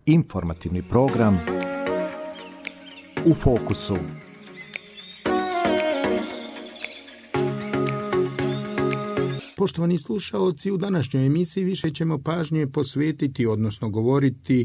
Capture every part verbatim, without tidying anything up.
Informativni program U fokusu. Poštovani slušaoci, u današnjoj emisiji više ćemo pažnje posvetiti, odnosno govoriti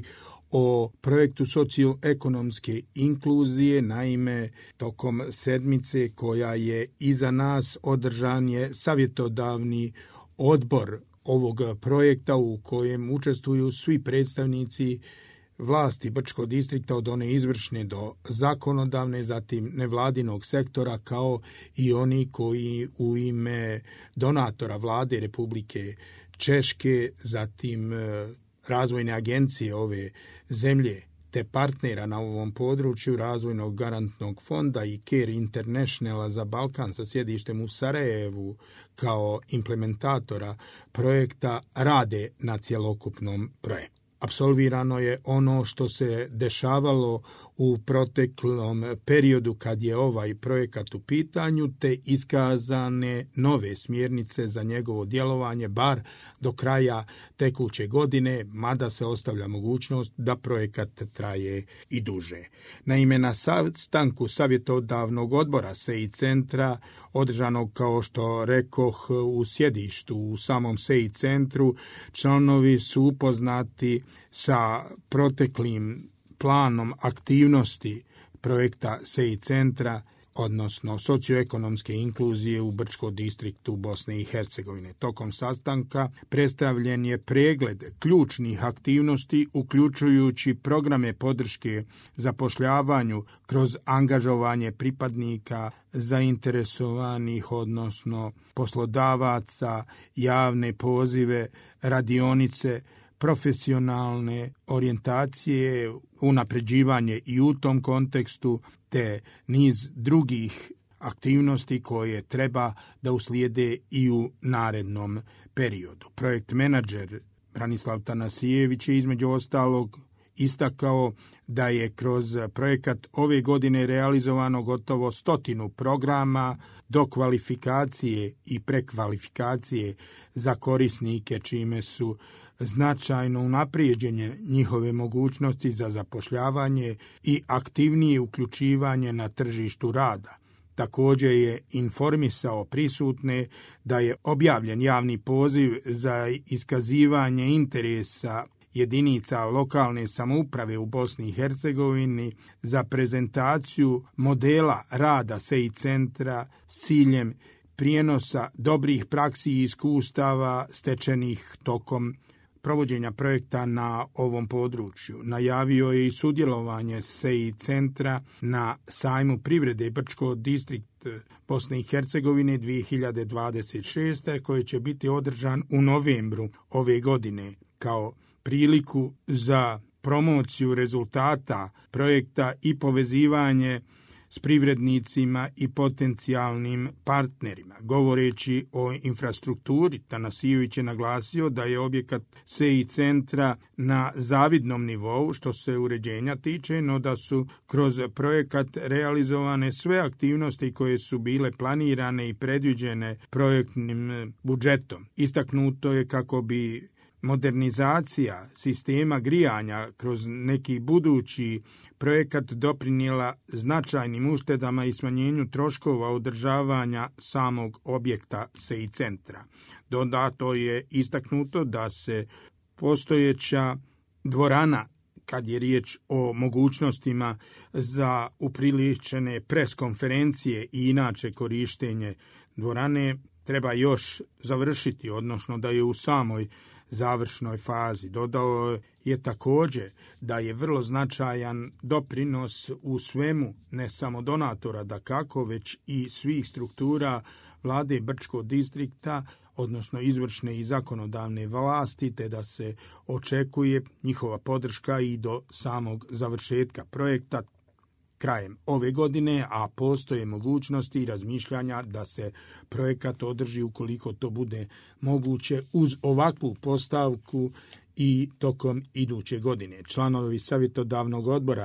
o projektu socioekonomske inkluzije. Naime, tokom sedmice koja je iza nas održan je savjetodavni odbor ovog projekta u kojem učestvuju svi predstavnici vlasti Brčkog distrikta od one izvršne do zakonodavne, zatim nevladinog sektora, kao i oni koji u ime donatora vlade Republike Češke, zatim razvojne agencije ove zemlje te partnera na ovom području, Razvojnog garantnog fonda i Care Internationala za Balkan sa sjedištem u Sarajevu kao implementatora projekta rade na cjelokupnom projektu. Apsolvirano je ono što se dešavalo u proteklom periodu kad je ovaj projekat u pitanju, te iskazane nove smjernice za njegovo djelovanje, bar do kraja tekuće godine, mada se ostavlja mogućnost da projekat traje i duže. Naime, na sastanku savjetodavnog odbora S E I centra, održanog, kao što rekoh, u sjedištu u samom S E I centru, članovi su upoznati sa proteklim planom aktivnosti projekta S E I centra, odnosno socioekonomske inkluzije u Brčkom distriktu Bosne i Hercegovine. Tokom sastanka predstavljen je pregled ključnih aktivnosti, uključujući programe podrške zapošljavanju kroz angažovanje pripadnika zainteresovanih, odnosno poslodavaca, javne pozive, radionice, profesionalne orijentacije, unapređivanje i u tom kontekstu, te niz drugih aktivnosti koje treba da uslijede i u narednom periodu. Projekt menadžer Branislav Tanasijević je između ostalog istakao da je kroz projekat ove godine realizovano gotovo stotinu programa do kvalifikacije i prekvalifikacije za korisnike, čime su značajno unaprijeđenje njihove mogućnosti za zapošljavanje i aktivnije uključivanje na tržištu rada. Također je informisao prisutne da je objavljen javni poziv za iskazivanje interesa jedinica lokalne samouprave u Bosni i Hercegovini za prezentaciju modela rada S E I centra s ciljem prijenosa dobrih praksi i iskustava stečenih tokom provođenja projekta na ovom području. Najavio je i sudjelovanje S E I centra na sajmu privrede Brčkog distrikt Bosne i Hercegovine dvije hiljade dvadeset šeste. koji će biti održan u novembru ove godine kao priliku za promociju rezultata projekta i povezivanje s privrednicima i potencijalnim partnerima. Govoreći o infrastrukturi, Tanasijević je naglasio da je objekat S E I centra na zavidnom nivou što se uređenja tiče, no da su kroz projekat realizovane sve aktivnosti koje su bile planirane i predviđene projektnim budžetom. Istaknuto je kako bi modernizacija sistema grijanja kroz neki budući projekat doprinijela značajnim uštedama i smanjenju troškova održavanja samog objekta S E I centra. Dodato je istaknuto da se postojeća dvorana, kad je riječ o mogućnostima za upriličene preskonferencije i inače korištenje dvorane, treba još završiti, odnosno da je u samoj završnoj fazi. Dodao je također da je vrlo značajan doprinos u svemu, ne samo donatora dakako, već i svih struktura vlade Brčkog distrikta, odnosno izvršne i zakonodavne vlasti, te da se očekuje njihova podrška i do samog završetka projekta krajem ove godine, a postoje mogućnosti i razmišljanja da se projekat održi ukoliko to bude moguće uz ovakvu postavku i tokom iduće godine. Članovi savjetodavnog odbora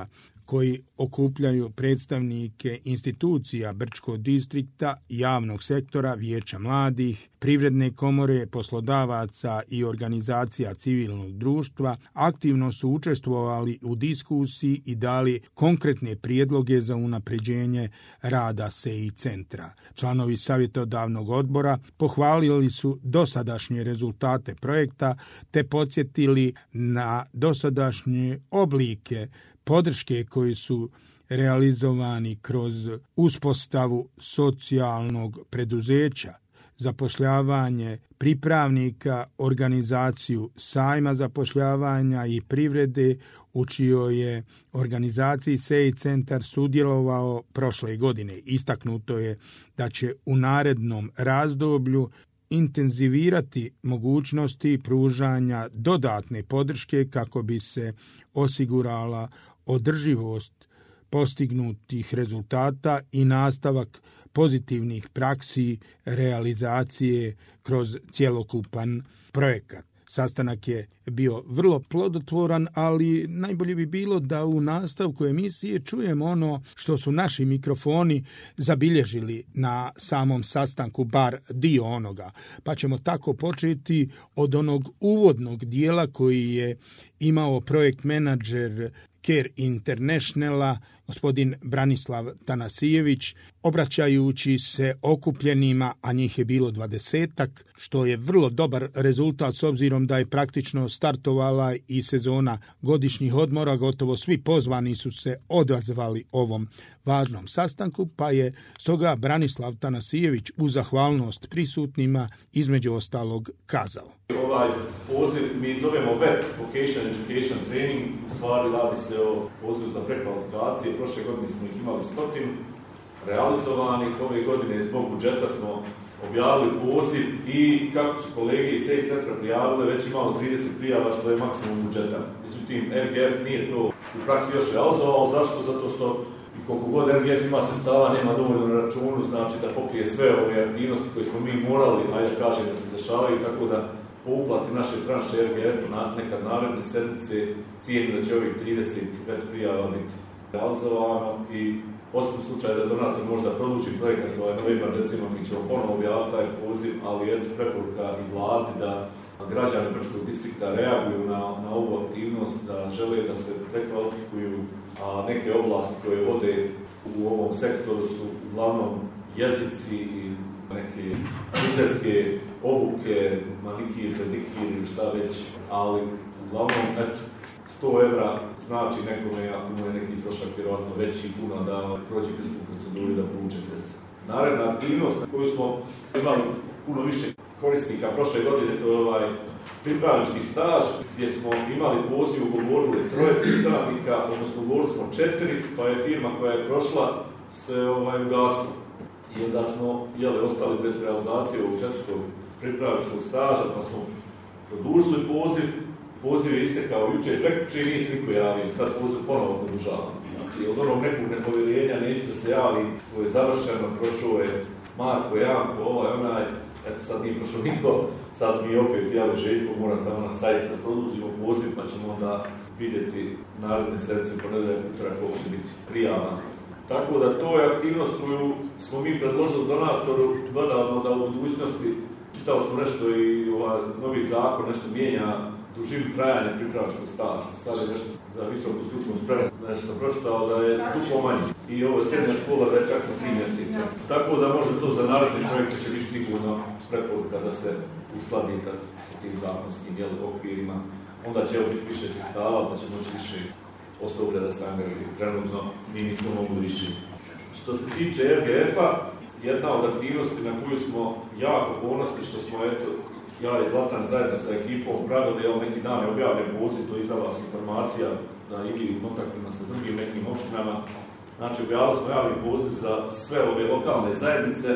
koji okupljaju predstavnike institucija Brčkog distrikta, javnog sektora, vijeća mladih, privredne komore, poslodavaca i organizacija civilnog društva, aktivno su učestvovali u diskusiji i dali konkretne prijedloge za unapređenje rada S E I centra. Članovi savjetodavnog odbora pohvalili su dosadašnje rezultate projekta te podsjetili na dosadašnje oblike podrške koji su realizovani kroz uspostavu socijalnog preduzeća, zapošljavanje pripravnika, organizaciju sajma zapošljavanja i privrede, u čijoj je organizaciji S E I centar sudjelovao prošle godine. Istaknuto je da će u narednom razdoblju intenzivirati mogućnosti pružanja dodatne podrške kako bi se osigurala održivost postignutih rezultata i nastavak pozitivnih praksi realizacije kroz cjelokupan projekat. Sastanak je bio vrlo plodotvoran, ali najbolje bi bilo da u nastavku emisije čujemo ono što su naši mikrofoni zabilježili na samom sastanku, bar dio onoga. Pa ćemo tako početi od onog uvodnog dijela koji je imao projekt menadžer Care Internationala, gospodin Branislav Tanasijević, obraćajući se okupljenima, a njih je bilo dvadesetak, što je vrlo dobar rezultat s obzirom da je praktično startovala i sezona godišnjih odmora. Gotovo svi pozvani su se odazvali ovom važnom sastanku, pa je stoga Branislav Tanasijević u zahvalnost prisutnima između ostalog kazao. Ovaj poziv mi zovemo Web Vocation Education Training, u stvari radi se o pozivu za prekvalifikacije. Prošle godine smo ih imali stotinu realizovanih, ove godine zbog budžeta smo objavili poziv i kako su kolege iz S E I centra prijavile, već imamo trideset prijava što je maksimum budžeta. Međutim, R G F nije to u praksi još realizovao. Zašto? Zato što i koliko god R G F ima sredstava, nema dovoljno na računu, znači da pokrije sve ove aktivnosti koje smo mi morali, ajde da kažem, da se dešavaju, tako da po uplati naše tranše R G F na nekad naredne sedmice cijeni da će ovih trideset prijava biti realizovano i osim slučaja da donator možda produži projekat za ovaj novembar, recimo mi ćemo ponovno objaviti taj poziv, ali eto preporuka i vladi da građani Brčkog distrikta reaguju na, na ovu aktivnost, da žele da se prekvalifikuju, a neke oblasti koje vode u ovom sektoru su uglavnom jezici i neke frizerske obuke, manikir, pedikir ili šta već, ali uglavnom, eto, sto evra znači nekome, ako mu je neki trošak vjerojatno veći puno, da prođe kroz proceduru da povuče sredstva. Naredna aktivnost na koju smo imali puno više korisnika prošle godine, to je ovaj pripravnički staž, gdje smo imali poziv, ugovorili troje pripravnika, odnosno ugovorili smo četiri, pa je firma koja je prošla se ovaj, ugasila. I onda smo jeli, ostali bez realizacije ovog četvrtog pripravničkog staža, pa smo produžili poziv. Poziv je istekao jučer, prekjučer nije se niko javio, sad poziv ponovo produžavam. Znači, od onog nekog nepovjerenja neću da se javi, to je završeno, prošao je Marko, Janko, ovaj, onaj, eto sad nije prošao niko, sad mi opet jeli Željko, moram tamo na sajtu da produžimo poziv, pa ćemo onda vidjeti naredne sedmice, ponedjeljak, utorak, koliko će biti prijava. Tako da to je aktivnost koju smo mi predložili donatoru, gledamo da u budućnosti, čitali smo nešto i ovaj novi zakon, nešto mijenja dužinu trajanja pripravničkog staža. Sad je nešto za visoku stručnu spremu, nešto sam pročitao da je duplo manje. I ovo je srednja škola da je čak na tri mjeseca. Tako da može to za naredne projekte će biti sigurno preporuka da se uskladi sa tim zakonskim jel, okvirima. Onda će ovo biti više sredstava, pa će moći više osoblja da se angažuju. Trenutno mi nismo mogli više. Što se tiče R G F-a, jedna od aktivnosti na koju smo jako ponosni, što smo, eto, ja i Zlatan zajedno sa ekipom pravili, evo neki dan je objavljen poziv, to je iza vas informacija, da ili u kontaktima sa drugim nekim opštinama. Znači, objavili smo javni poziv za sve ove lokalne zajednice,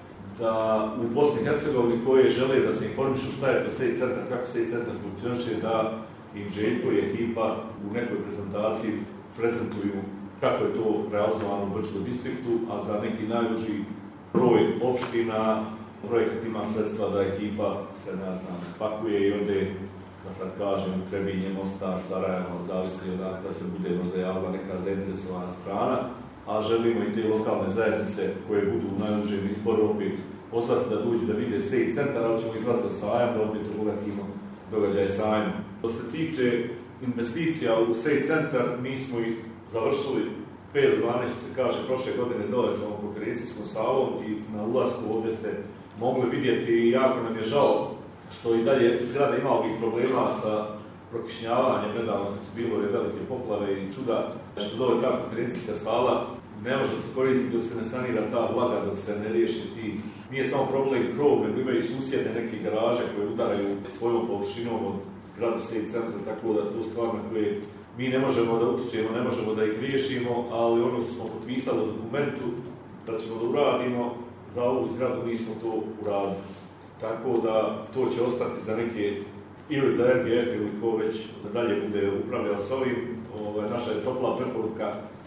da u Bosni i Hercegovini koje žele da se informišu šta je to S E I centar, kako S E I centar funkcioniše, da im Željko i ekipa u nekoj prezentaciji prezentuju kako je to realizovano u Brčkom distriktu, a za neki najuži broj opština projekat ima sredstva da ekipa se ne znam, spakuje i ode da sad kažem, Trebinje, Mostar, Sarajevo, zavisi odakle da se bude možda javila neka zainteresovana strana, a želimo i te lokalne zajednice koje budu u najužem izboru opet pozvati da dođu da vide S E I centar, ali ćemo izvati za sajam, da opet obogatimo događaj sajma. Što se tiče investicija u S E I centar, mi smo ih završili pet do dvanaest, se kaže, prošle godine dole sa ovom konferencijskom salom i na ulasku ovdje ste mogli vidjeti i jako nam je žao što i dalje zgrada ima ovih problema sa prokišnjavanjem, nedavno kad su bilo velike poplave i čuda, što dole ta konferencijska sala ne može se koristiti dok se ne sanira ta vlaga, dok se ne riješi ti. Nije samo problem krov, nego imaju susjedne neke garaže koje udaraju svojom površinom od zgradu S E I centra, tako da to stvar na koje mi ne možemo da utičemo, ne možemo da ih riješimo, ali ono što smo potpisali u dokumentu da ćemo da uradimo, za ovu zgradu nismo to uradili. Tako da to će ostati za neke, ili za R G F ili ko već da dalje bude upravljao s ovim. Ovaj, naša je topla preporuka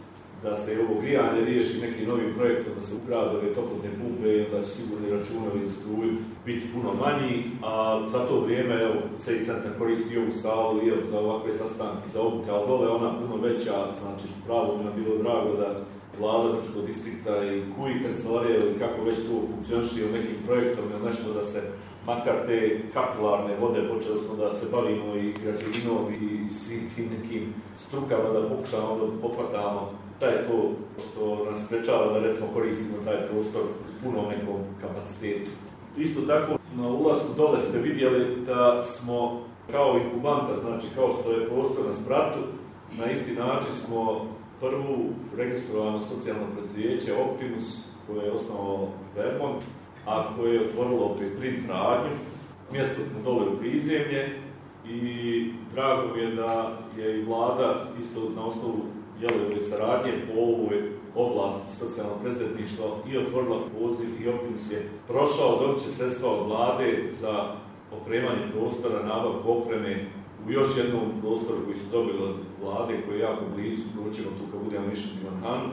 da se ovo grijanje riješi nekim novim projektom, da se ugrade ove toplotne pumpe, da će sigurni računovi za struju biti puno manji, a za to vrijeme, evo, S E I centar koristi ovu salu i za ovakve sastanke, za obuke, ali dole ona puno veća, znači pravo mi je bilo drago da vlada Brčkog distrikta i K U I kancelarije ili kako već to funkcioniše u nekim projektom ili nešto da se makar te kapilarne vode, počeli smo da se bavimo i građevinom i svim tim nekim strukama da pokušamo da pohvatamo. Šta je to što nas sprečava da recimo koristimo taj prostor u punom nekom kapacitetu. Isto tako, na ulasku dole ste vidjeli da smo kao inkubanta, znači kao što je prostor na Spratu, na isti način smo prvu registrovano socijalno preduzeće Optimus, koje je osnovalo Vermont, a koje je otvorilo opet print radnju, mjesto dole u prizemlje, i drago mi je da je i vlada isto na osnovu ove saradnje po ovoj oblasti socijalnog preduzetništva i otvorila poziv i Optimus je prošao, dobit će sredstva od vlade za opremanje prostora, nabavku opreme u još jednom prostoru koji su dobili od vlade, koji je jako blizu, proćemo tu kad budemo išli u Divantanu.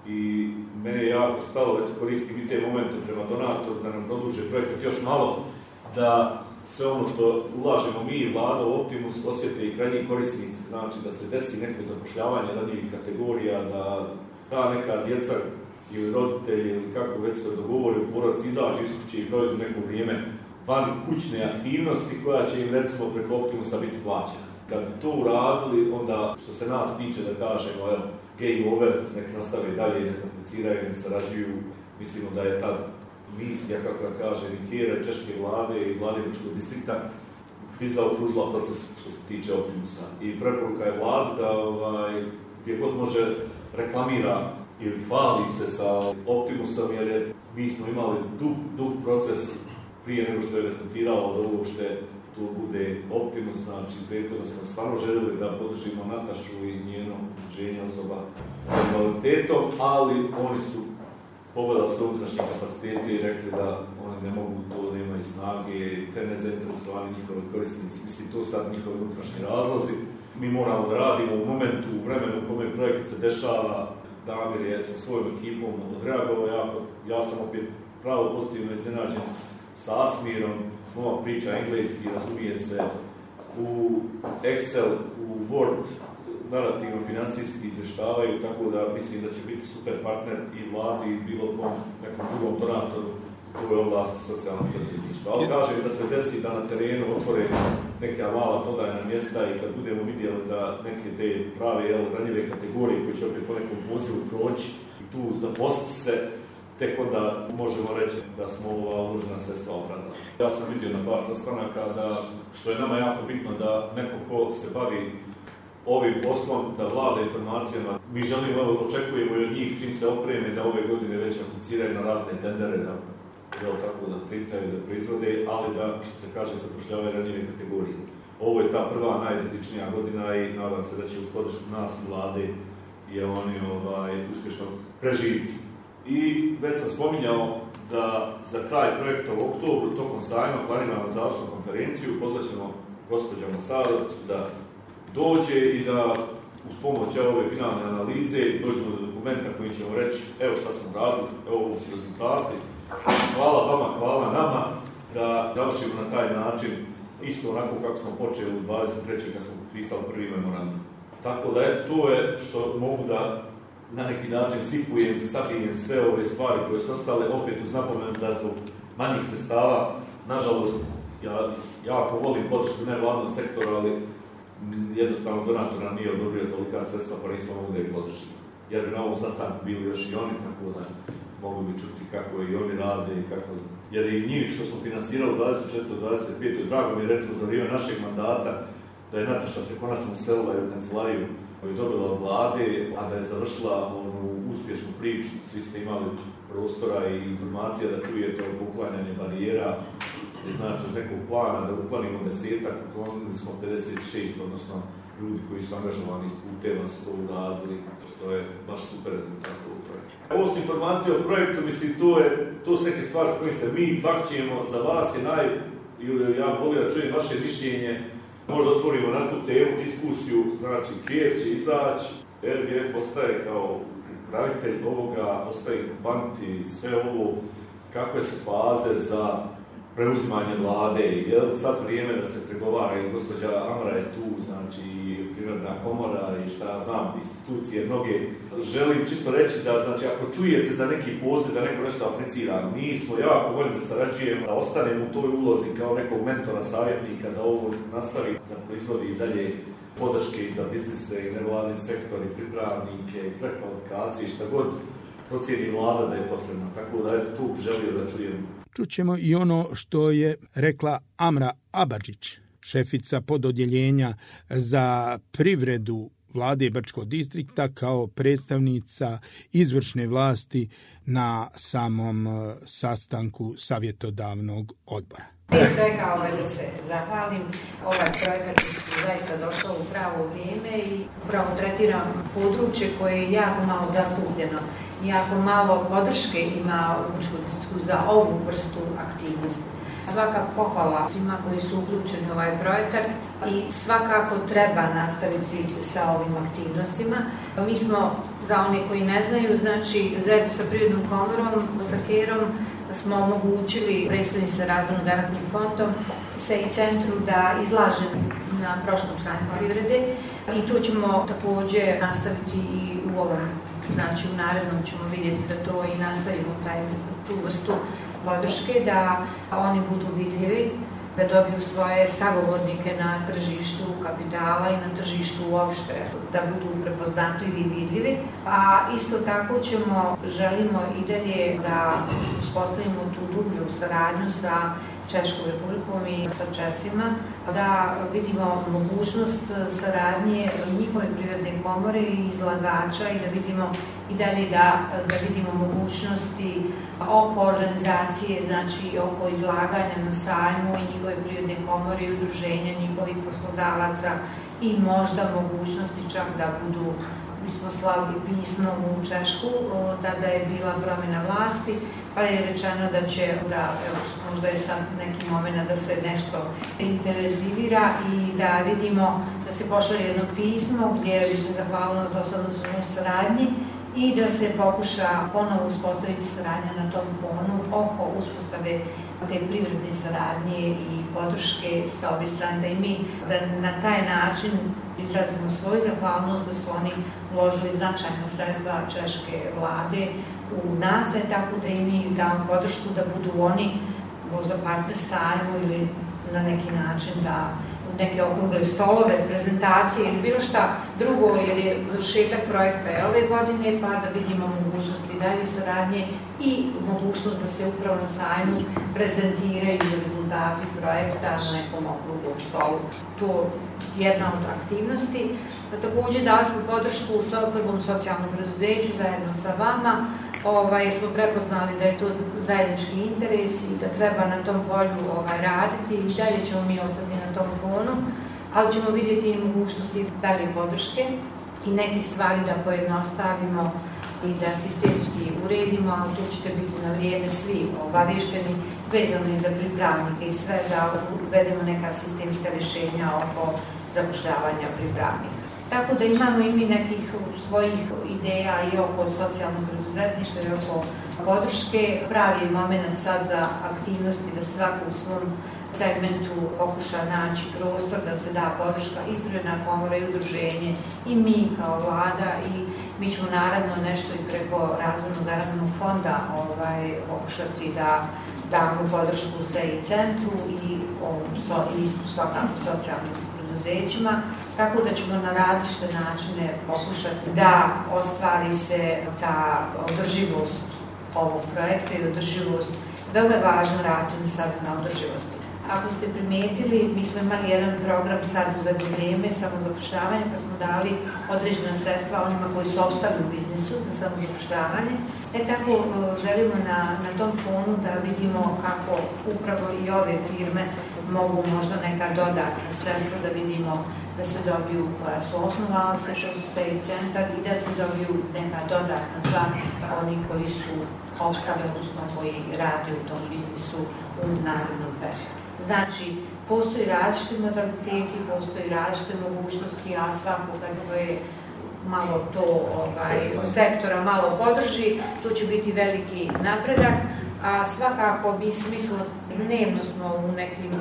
I mene je jako stalo, eto koristim i te momente prema donatoru da nam produže projekat još malo, da sve ono što ulažemo mi i vlada u Optimus osjete i krajnji korisnici, znači da se desi neko zapošljavanje ranjivih kategorija, da ta neka djeca ili roditelji ili kako već se dogovori u porodici izađe iz kuće i provedu neko vrijeme van kućne aktivnosti koja će im recimo preko Optimusa biti plaćena. Kad bi to uradili, onda što se nas tiče da kažemo, evo, game over, nek nastave dalje, nek apliciraju, nek sarađuju, mislimo da je tad misija, kako da kaže, Nikere, češke vlade i vlade Brčkog distrikta bi zaokružila proces što se tiče Optimusa. I preporuka je vladi da ovaj, gdje god može reklamira ili hvali se sa Optimusom, jer je, mi smo imali dug, dug proces prije nego što je rezultiralo od ovo što to bude Optimus, znači prethodno smo stvarno željeli da podržimo Natašu i njeno udruženje osoba sa invaliditetom, ali oni su pogledali sve unutrašnje kapacitete i rekli da oni ne mogu to, nemaju snage, te nezainteresovani njihovi korisnici, mislim to sad njihovi unutrašnji razlozi. Mi moramo da radimo u momentu, u vremenu u kome projekt se dešava. Damir je sa svojom ekipom odreagovao jako, ja sam opet pravo pozitivno iznenađen sa Asmirom, moja priča engleski, razumije se u Excel, u Word, narativno financijski izvještavaju, tako da mislim da će biti super partner i vladi i bilo kom nekom drugom donatoru u ovoj oblasti socijalnog preduzetništva. Ali kažem da se desi da na terenu otvore neka mala prodajna mjesta i kad budemo vidjeli da neke te prave jel, ranjive kategorije koje će opet po nekom pozivu proći i tu zaposliti se, tek onda možemo reći da smo ova uložena sredstva opravdali. Ja sam vidio na par sastanaka da, što je nama jako bitno, da neko ko se bavi ovim poslom, da vlada informacijama. Mi želimo, očekujemo i od njih čim se opreme da ove godine već apliciraju na razne tendere, da, da tako da printaju, da proizvode, ali da, što se kaže, zapošljavaju ranjive kategorije. Ovo je ta prva najrizičnija godina i nadam se da će uz podršku nas i vlade i oni ovaj, uspješno preživiti. I već sam spominjao da za kraj projekta u oktobru tokom sajma planiramo završnu konferenciju, pozvaćemo gospođa Masarovicu da dođe i da uz pomoć ove finalne analize dođemo do dokumenta koji ćemo reći evo šta smo radili, evo ovo su rezultati, hvala vama, hvala nama, da završimo na taj način isto onako kako smo počeli u dvadeset trećoj kad smo potpisali prvi memorandum. Tako da eto, to je što mogu da na neki način sipujem, sabijem sve ove stvari koje su ostale, opet uz napomenu da zbog manjih sredstava, nažalost, ja jako volim podršku nevladnog sektora, ali jednostavno donator nam nije odobrio tolika sredstva, pa nismo mogli da ih podržimo. Jer bi na ovom sastanku bili još i oni, tako da mogu bi čuti kako i oni rade i kako... Jer i njih što smo finansirali u dvadeset četvrtoj dvadeset petoj drago mi je recimo za vrijeme našeg mandata da je Nataša se konačno uselila u kancelariju koju je dobila od vlade, a da je završila onu uspješnu priču. Svi ste imali prostora i informacija da čujete oko uklanjanja barijera, i znači od nekog plana da uklanimo desetak, uklonili smo pedeset šest, odnosno ljudi koji su angažovani iz puteva su to uradili, što je baš super rezultat ovog projekta. Ovo su informacije o projektu, mislim, to, je, to su neke stvari s kojim se mi bakćemo, za vas je naj... Ja volim da čujem vaše mišljenje, možda otvorimo na tu temu diskusiju, znači Kjer će izaći, R B F ostaje kao upravitelj ovoga, ostaje banti, sve ovo, kakve su faze za preuzimanje vlade, je li sad vrijeme da se pregovara i gospođa Amra je tu, znači i Privredna komora i šta ja znam, institucije mnoge. Želim čisto reći da, znači, ako čujete za neki poziv da neko nešto aplicira, mi smo jako voljni da sarađujemo, da ostanemo u toj ulozi kao nekog mentora, savjetnika, da ovo nastavi, da proizvodi i dalje podrške i za biznise i nevladni sektor i pripravnike i prekvalifikacije, šta god procijeni vlada da je potrebno. Tako da je tu želio da čujem. Čućemo i ono što je rekla Amra Abadžić, šefica pododjeljenja za privredu vlade Brčkog distrikta kao predstavnica izvršne vlasti na samom sastanku savjetodavnog odbora. Prije svega ovaj, da se zahvalim, ovaj projekat je zaista došao u pravo vrijeme i upravo tretiram područje koje je jako malo zastupljeno. Jako malo podrške ima u Brčkom distriktu za ovu vrstu aktivnosti. Svaka pohvala svima koji su uključeni u ovaj projekat i svakako treba nastaviti sa ovim aktivnostima. Mi smo, za one koji ne znaju, znači zajedno sa Privrednom komorom, sa Kerom, smo omogućili predstavnici sa razvojno garantnim fondom se i centru da izlaže na prošlom stanju privrede i to ćemo također nastaviti i u ovom. Znači u narednom ćemo vidjeti da to i nastavimo taj, tu vrstu podrške, da oni budu vidljivi, da dobiju svoje sagovornike na tržištu kapitala i na tržištu uopšte, da budu prepoznatljivi i vidljivi. A isto tako ćemo, želimo i dalje da uspostavimo tu dublju saradnju sa Češkom republikom i sa Česima, da vidimo mogućnost saradnje njihove privredne komore i izlagača i da vidimo i dalje da, da vidimo mogućnosti oko organizacije, znači oko izlaganja na sajmu i njihove privredne komore i udruženja njihovih poslodavaca i možda mogućnosti čak da budu. Mi smo slali pismo u Češku, tada je bila promjena vlasti, pa je rečeno da će, da, evo, možda je sad neki moment da se nešto intenzivira i da vidimo, da se pošalje jedno pismo gdje bi se zahvalilo na dosadašnjoj saradnji i da se pokuša ponovo uspostaviti saradnja na tom fonu oko uspostave te privredne saradnje i podrške sa obje strane, da i mi da na taj način izrazimo svoju zahvalnost da su oni uložili značajna sredstva češke vlade u nas, tako da i mi damo podršku da budu oni možda partner sajmu ili na neki način da neke okrugle stolove, prezentacije ili bilo šta drugo, jer je završetak projekta je ove godine, pa da vidimo mogućnosti dalje saradnje i mogućnost da se upravo na sajmu prezentiraju rezultati projekta na nekom okruglom stolu. To je jedna od aktivnosti. Također dali smo podršku u prvom socijalnom preduzeću zajedno sa vama. Ovaj, smo prepoznali da je to zajednički interes i da treba na tom polju ovaj, raditi i dalje ćemo mi ostati na tom fonu, ali ćemo vidjeti i mogućnosti dalje podrške i neke stvari da pojednostavimo i da sistemski uredimo, ali tu ćete biti na vrijeme svi obavješteni vezano i za pripravnike i sve da uvedemo neka sistemska rješenja oko zapošljavanja pripravnika. Tako da imamo i mi nekih svojih ideja i oko socijalnog preduzetništva i oko podrške. Pravi moment sad za aktivnosti da svako u svom segmentu pokuša naći prostor da se da podrška i Privredna komora i udruženje i mi kao vlada i mi ćemo naravno nešto i preko razvojnog garantnog fonda ovaj, pokušati da damo podršku S E I centru i, so, i svakako socijalnim preduzećima, tako da ćemo na različite načine pokušati da ostvari se ta održivost ovog projekta i održivost. Veoma je važno raditi sad na održivosti. Ako ste primetili, mi smo imali jedan program sad u zadnje vrijeme, samozapošljavanje, pa smo dali određena sredstva onima koji su opstali u biznisu za samozapošljavanje. E tako želimo na, na tom fonu da vidimo kako upravo i ove firme mogu možda neka dodatna sredstva da vidimo da se dobiju koja su osnovali se što su S E I centar i da se dobiju neka dodatna za oni koji su opstali, odnosno koji rade u tom biznisu u narednom periodu. Znači, postoji različiti modaliteti, postoji različite mogućnosti, a svako kad je malo to ovaj, sektora malo podrži, to će biti veliki napredak, a svakako bi smislo, dnevno smo u nekim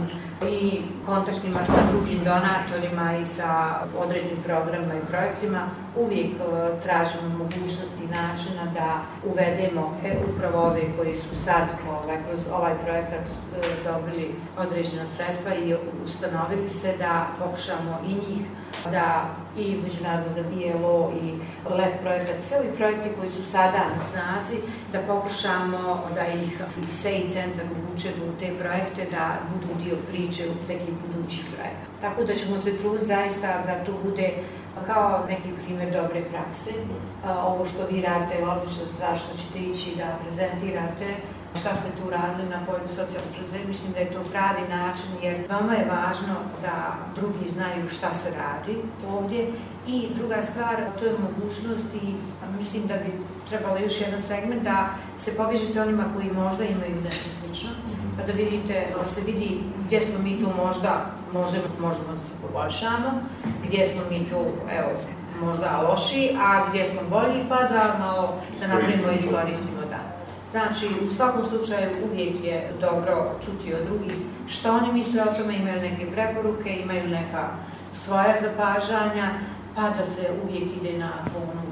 i kontaktima sa drugim donatorima i sa određenim programima i projektima, uvijek uh, tražimo mogućnosti i načina da uvedemo e, upravo ove koji su sad ovaj, kroz ovaj projekat uh, dobili određena sredstva i ustanovili se da pokušamo i njih da i međunarodnog I L O i L E P projekat, sve ovi projekti koji su sada na snazi, da pokušamo da ih S E I centar uvučemo u te projekte, da budu dio priče u nekih budućih projekata. Tako da ćemo se truditi zaista da to bude kao neki primjer dobre prakse. Ovo što vi radite je odlična stvar, što ćete ići da prezentirate šta ste tu radili na polju socijalnog preduzeća. Mislim da je to pravi način, jer vama je važno da drugi znaju šta se radi ovdje. I druga stvar, to je mogućnost i mislim da bi trebalo još jedan segment da se povežete onima koji možda imaju nešto slično, pa da vidite, da se vidi gdje smo mi tu možda, možemo, možemo da se poboljšamo, gdje smo mi tu, evo, možda loši, a gdje smo bolji, pa da malo da napravimo i iskoristimo da. Znači, u svakom slučaju uvijek je dobro čuti od drugih što oni misle o tome, imaju neke preporuke, imaju neka svoja zapažanja, pa da se uvijek ide na fonu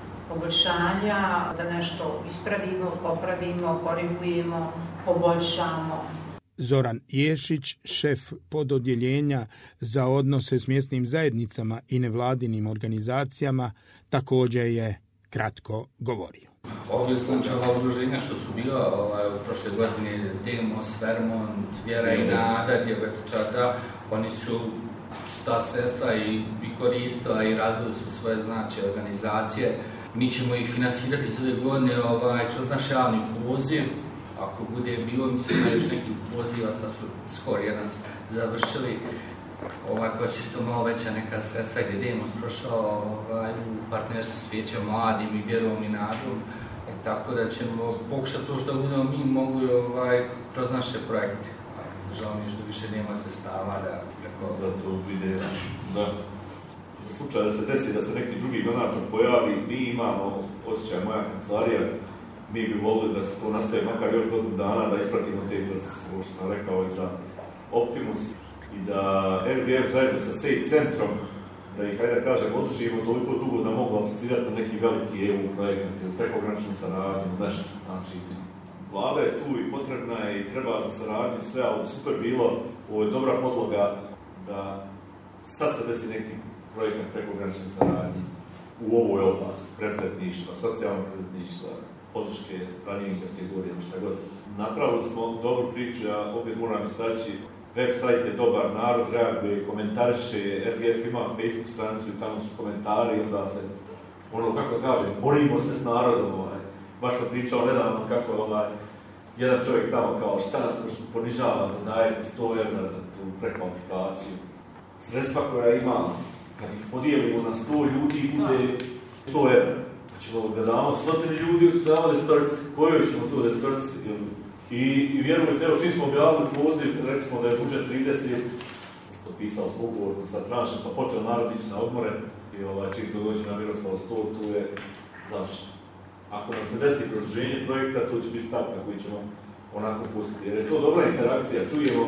poboljšanja, da nešto ispravimo, popravimo, korigujemo, poboljšamo. Zoran Ješić, šef pododjeljenja za odnose s mjesnim zajednicama i nevladinim organizacijama, također je kratko govorio. Ovdje ključava udruženja što su bila ovaj, u prošle godine Demos, Vermont, Vjera i Nada, Djebetičata, oni su ta sredstva i, i koristila i razvili su svoje znači organizacije. Mi ćemo ih finansirati za ove godine ovaj, kroz naš javni poziv. Ako bude bilo, mislim da još nekih poziva, sad su skoro jedan završili, ovaj, koja su isto malo veća neka sredstva gdje Demos prošao ovaj, u partnerstvu s Vijećem mladim i Vjerom i Nadom. E, tako da ćemo pokušati to što budemo mi mogli ovaj, kroz naše projekte. Žao mi je što više nema sredstava da preko... Da to ide, da. Za slučaj da se desi da se neki drugi donator pojavi, mi imamo osjećaj, moja kancelarija, mi bi volili da se to nastaje makar još godinu dana, da ispratimo te proces, ovo što sam rekao i za Optimus, i da R B F zajedno sa S E I centrom, da ih, hajde da kažem, održimo toliko dugo da mogu aplicirati na neki veliki E U projekt, prekograničnu saradnju, nešto, znači, Vlada je tu i potrebna je i treba za saradnju sve, ali super bilo, ovo je dobra podloga da sad se desi neki projekat prekogranične saradnje u ovoj oblasti, preduzetništva, socijalnog preduzetništva, podrške ranjivim kategorijama, šta god. Napravili smo dobru priču, ja opet moram staći, website je dobar, narod reaguje, komentariše, R G F ima Facebook stranicu i tamo su komentari, onda se, ono kako kažem, borimo se s narodom, ovaj. Baš sam pričao nedavno kako je ovaj, jedan čovjek tamo kao šta nas ponižava da dajete sto evra za tu prekvalifikaciju. Sredstva koja imamo, kad ih podijelimo na sto ljudi, bude sto evra. Pa ćemo da damo stotine ljudi, da damo desetorice. Kojoj ćemo tu desetorice? I, I vjerujte, evo čim smo objavili poziv, rekli smo da je budžet trideset, potpisali smo ugovor sa tranšem, pa počeo narod ići na odmore i ovaj, čim to dođe na Miroslav sto, tu je završeno. Ako nam se desi produženje projekta, to će biti stavka koji ćemo onako pustiti. Jer je to dobra interakcija, čujemo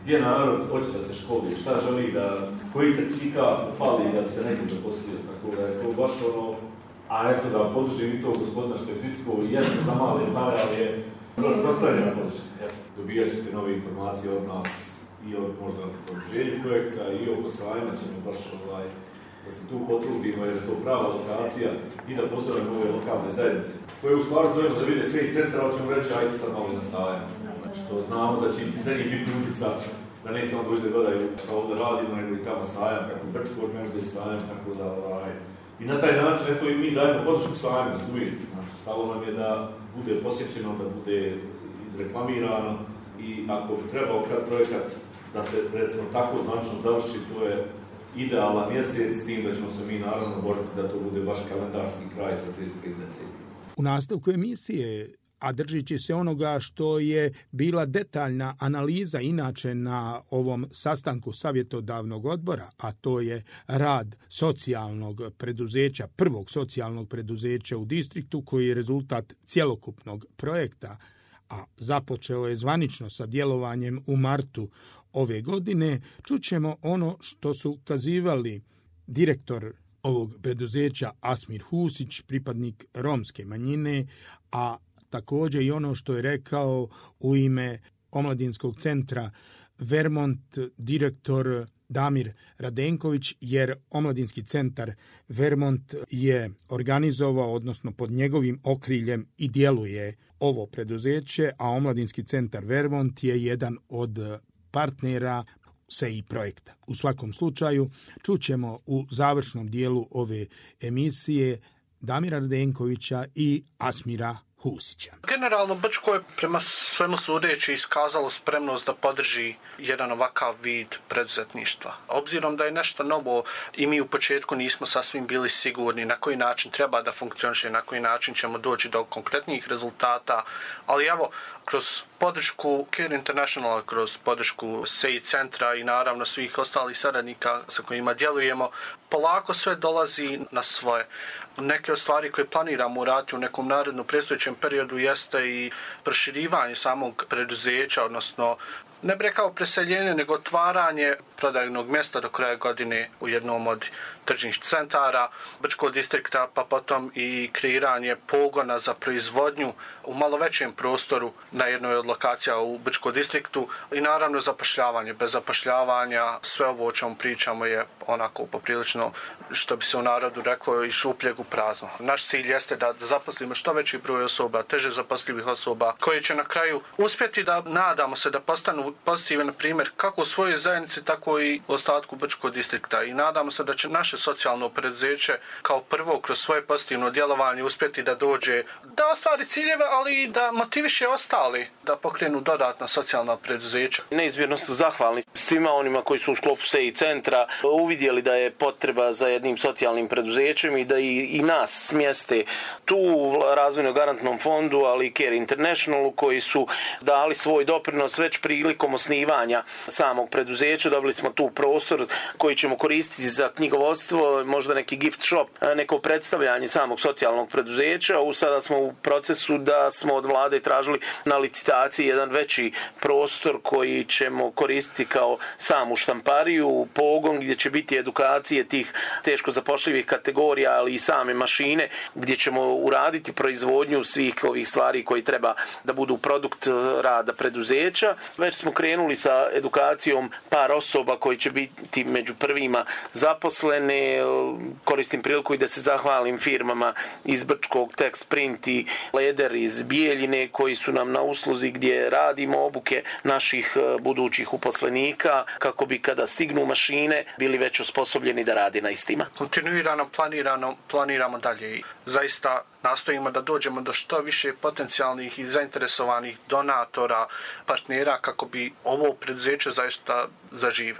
gdje narod hoće da se školi, šta želi da, koji certifikat fali da bi se nekom zaposlio, tako da je to baš ono, a eto da podržim i to gospodina što je kritiko, jesno za male pare, ali je rasprostranjena podrška. Dobijat ćete nove informacije od nas i od možda produženju projekta i oko sajma ćemo baš ovaj, da se tu potrudimo jer je to prava lokacija i da postavljamo ove lokalne zajednice koje u stvari zovemo da vide sve i centra, ali ćemo reći ajde sad malo i na sajam. Što znamo da će i za njih biti utica da ne samo dođe gledaju što ovdje radimo, nego i tamo sajam, kako Brčko organizuje sajam, tako da ovaj... I na taj način, eto i mi dajemo podršku sajmu, razumijete, znači stalo nam je da bude posjećeno, da bude izreklamirano i ako bi trebao kad projekat da se recimo tako značno završi, to je idealan mjesec, s tim da ćemo se mi naravno boriti da to bude baš kalendarski kraj sa trideset pete decembra. U nastavku emisije, a držeći se onoga što je bila detaljna analiza inače na ovom sastanku savjetodavnog odbora, a to je rad socijalnog preduzeća, prvog socijalnog preduzeća u distriktu koji je rezultat cjelokupnog projekta, a započeo je zvanično sa djelovanjem u martu ove godine, čućemo ono što su kazivali direktor ovog preduzeća Asmir Husić, pripadnik romske manjine, a također i ono što je rekao u ime Omladinskog centra Vermont direktor Damir Radenković, jer Omladinski centar Vermont je organizovao, odnosno pod njegovim okriljem i djeluje ovo preduzeće, a Omladinski centar Vermont je jedan od partnera S E I projekta. U svakom slučaju, čućemo u završnom dijelu ove emisije Damira Radenkovića i Asmira Husića. Generalno, Brčko je prema svemu sudeći iskazalo spremnost da podrži jedan ovakav vid preduzetništva. Obzirom da je nešto novo i mi u početku nismo sasvim bili sigurni na koji način treba da funkcioniše, na koji način ćemo doći do konkretnih rezultata, ali evo, kroz podršku Care Internationala, kroz podršku S E I centra i naravno svih ostalih saradnika sa kojima djelujemo, polako sve dolazi na svoje. Neke od stvari koje planiramo uraditi u nekom narednom predstojećem periodu jeste i proširivanje samog preduzeća, odnosno ne bih rekao preseljenje, nego otvaranje prodajnog mjesta do kraja godine u jednom od tržnih centara Brčkog distrikta, pa potom i kreiranje pogona za proizvodnju u malo većem prostoru na jednoj od lokacija u Brčkom distriktu i naravno zapošljavanje. Bez zapošljavanja sve ovo o čemu pričamo je onako poprilično, što bi se u narodu reklo, i šupljeg u prazno. Naš cilj jeste da zaposlimo što veći broj osoba, teže zaposlivih osoba, koje će na kraju uspjeti da, nadamo se, da postanu pozitivan primjer kako u svojoj zajednici, tako i u ostatku Brčkog distrikta. I nadamo se da će naše socijalno preduzeće kao prvo kroz svoje pozitivno djelovanje uspjeti da dođe, da ostvari ciljeve, ali i da motiviše ostali da pokrenu dodatna socijalna preduzeća. Neizmjerno su zahvalni svima onima koji su u sklopu S E I centra uvidjeli da je potreba za jednim socijalnim preduzećem i da i, i nas smjeste tu u razvojno-garantnom fondu, ali i Care Internationalu, koji su dali svoj doprinos već prilikom osnivanja samog preduzeća. Dobili smo tu prostor koji ćemo koristiti za knjigovodstvo, možda neki gift shop, neko predstavljanje samog socijalnog preduzeća. U sada smo u procesu da smo od vlade tražili na licitaciji jedan veći prostor koji ćemo koristiti kao samu štampariju, pogon gdje će biti edukacije tih teško zapošljivih kategorija, ali i same mašine gdje ćemo uraditi proizvodnju svih ovih stvari koji treba da budu produkt rada preduzeća. Već smo krenuli sa edukacijom par osoba koji će biti među prvima zaposlene. Koristim priliku i da se zahvalim firmama iz Brčkog, Text Print i Leder iz Bijeljine koji su nam na usluzi gdje radimo obuke naših budućih uposlenika kako bi kada stignu mašine bili već osposobljeni da rade na istima. Kontinuirano planirano, planiramo dalje i zaista nastojimo da dođemo do što više potencijalnih i zainteresovanih donatora, partnera kako bi ovo preduzeće zaista zaživjelo.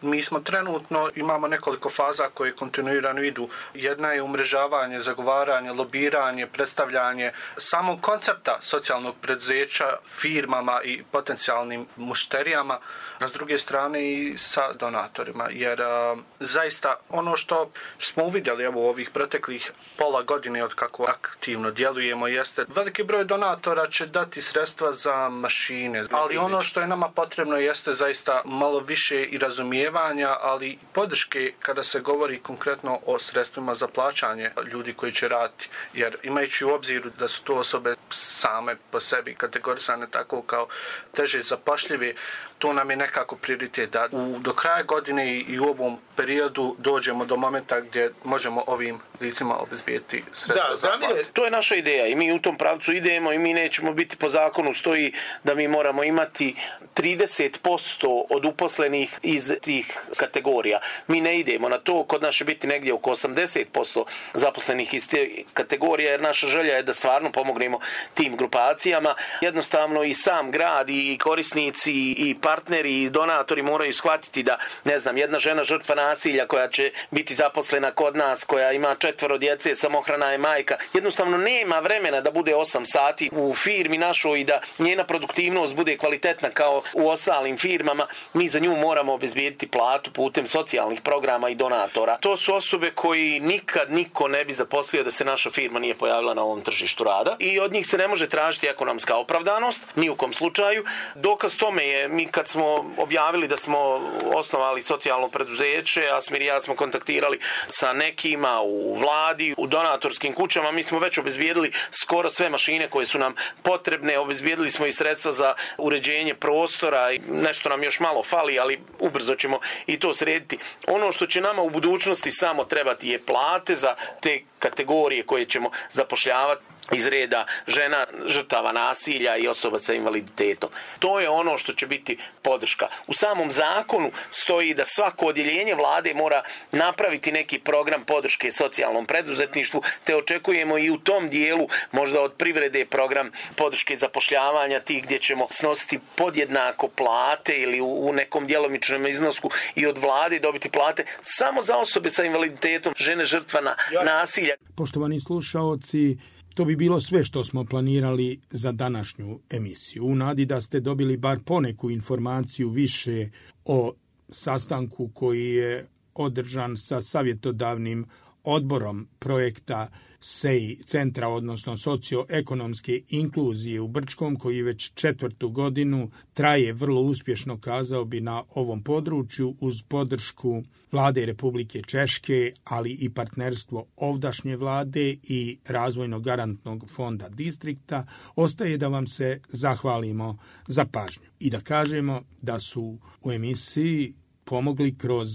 Mi smo trenutno, imamo nekoliko faza koje kontinuirano idu. Jedna je umrežavanje, zagovaranje, lobiranje, predstavljanje samog koncepta socijalnog preduzeća firmama i potencijalnim mušterijama, a s druge strane i sa donatorima. Jer a, zaista ono što smo uvidjeli evo, u ovih proteklih pola godine od kako aktivno djelujemo jeste veliki broj donatora će dati sredstva za mašine, ali ono što je nama potrebno jeste zaista malo više i razumijevanja, ali i podrške kada se govori konkretno o sredstvima za plaćanje ljudi koji će raditi. Jer imajući u obziru da su to osobe same po sebi kategorisane tako kao teže zapošljive, to nam je nekako prioritet da u, do kraja godine i u ovom periodu dođemo do momenta gdje možemo ovim licima obezbijeti sredstva da, za platu. To je naša ideja i mi u tom pravcu idemo i mi nećemo biti po zakonu stoji da mi moramo imati trideset posto od uposlenih iz tih kategorija. Mi ne idemo na to, kod nas će biti negdje oko osamdeset posto zaposlenih iz te kategorije, jer naša želja je da stvarno pomognemo tim grupacijama. Jednostavno i sam grad i korisnici i partneri i donatori moraju shvatiti da, ne znam, jedna žena žrtva nasilja koja će biti zaposlena kod nas, koja ima četvero djece, samohrana je majka, jednostavno nema vremena da bude osam sati u firmi našoj i da njena produktivnost bude kvalitetna kao u ostalim firmama. Mi za nju moramo obezbijediti platu putem socijalnih programa i donatora. To su osobe koji nikad niko ne bi zaposlio da se naša firma nije pojavila na ovom tržištu rada i od njih se ne može tražiti ekonomska opravdanost, ni u kom slučaju. Dokaz tome je, mi kad smo objavili da smo osnovali socijalno preduzeće, Asmir i ja smo kontaktirali sa nekima u vladi, u donatorskim kućama, mi smo već obezbijedili skoro sve mašine koje su nam potrebne, obezbijedili smo i sredstva za uređenje prostora, nešto nam još malo fali, ali ubrzo ćemo i to srediti. Ono što će nama u budućnosti samo trebati je plate za te kategorije koje ćemo zapošljavati iz reda žena, žrtava nasilja i osoba sa invaliditetom. To je ono što će biti podrška. U samom zakonu stoji da svako odjeljenje vlade mora napraviti neki program podrške socijalnom preduzetništvu, te očekujemo i u tom dijelu možda od privrede program podrške zapošljavanja tih gdje ćemo snositi podjednako plate ili u nekom djelomičnom iznosku i od vlade dobiti plate samo za osobe sa invaliditetom, žene žrtva na nasilja. Poštovani slušaoci, to bi bilo sve što smo planirali za današnju emisiju. U nadi da ste dobili bar poneku informaciju više o sastanku koji je održan sa savjetodavnim odborom projekta S E I centra, odnosno socioekonomske inkluzije u Brčkom, koji već četvrtu godinu traje vrlo uspješno, kazao bi, na ovom području uz podršku Vlade Republike Češke, ali i partnerstvo ovdašnje vlade i razvojno-garantnog fonda distrikta. Ostaje da vam se zahvalimo za pažnju i da kažemo da su u emisiji pomogli kroz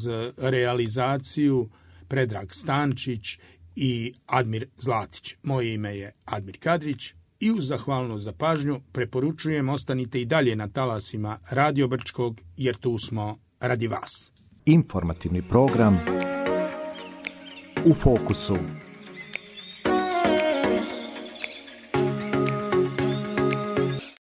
realizaciju Predrag Stančić i Admir Zlatić. Moje ime je Admir Kadrić i uz zahvalnost za pažnju preporučujem ostanite i dalje na talasima Radio Brčkog, jer tu smo radi vas. Informativni program U fokusu.